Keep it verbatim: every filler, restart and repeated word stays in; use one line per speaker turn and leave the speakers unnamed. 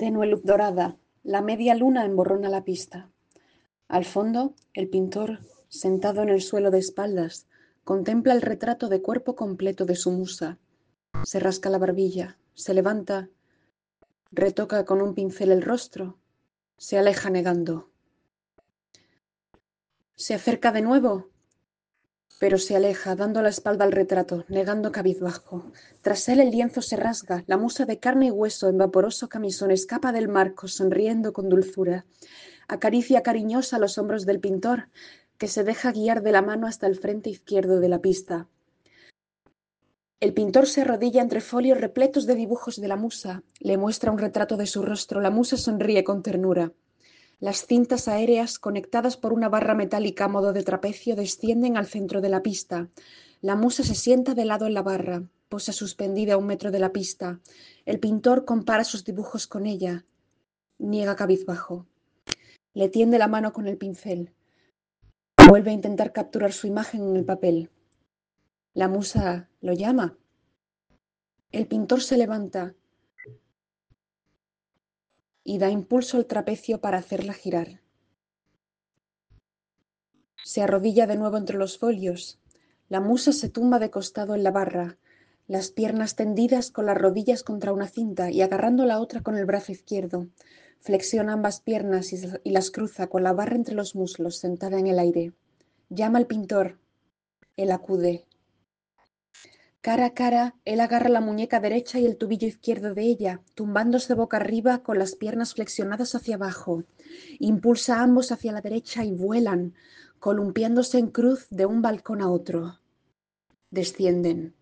Tenue luz dorada, la media luna emborrona la pista. Al fondo, el pintor, sentado en el suelo de espaldas, contempla el retrato de cuerpo completo de su musa. Se rasca la barbilla, se levanta, retoca con un pincel el rostro, se aleja negando. Se acerca de nuevo, pero se aleja, dando la espalda al retrato, negando cabizbajo. Tras él el lienzo se rasga, la musa de carne y hueso en vaporoso camisón escapa del marco, sonriendo con dulzura. Acaricia cariñosa los hombros del pintor, que se deja guiar de la mano hasta el frente izquierdo de la pista. El pintor se arrodilla entre folios repletos de dibujos de la musa. Le muestra un retrato de su rostro. La musa sonríe con ternura. Las cintas aéreas, conectadas por una barra metálica a modo de trapecio, descienden al centro de la pista. La musa se sienta de lado en la barra, posa suspendida a un metro de la pista. El pintor compara sus dibujos con ella. Niega cabizbajo. Le tiende la mano con el pincel. Vuelve a intentar capturar su imagen en el papel. La musa lo llama. El pintor se levanta y da impulso al trapecio para hacerla girar. Se arrodilla de nuevo entre los folios. La musa se tumba de costado en la barra, las piernas tendidas con las rodillas contra una cinta y agarrando la otra con el brazo izquierdo. Flexiona ambas piernas y las cruza con la barra entre los muslos, sentada en el aire. Llama al pintor. Él acude. Cara a cara, él agarra la muñeca derecha y el tobillo izquierdo de ella, tumbándose boca arriba con las piernas flexionadas hacia abajo. Impulsa a ambos hacia la derecha y vuelan, columpiándose en cruz de un balcón a otro. Descienden.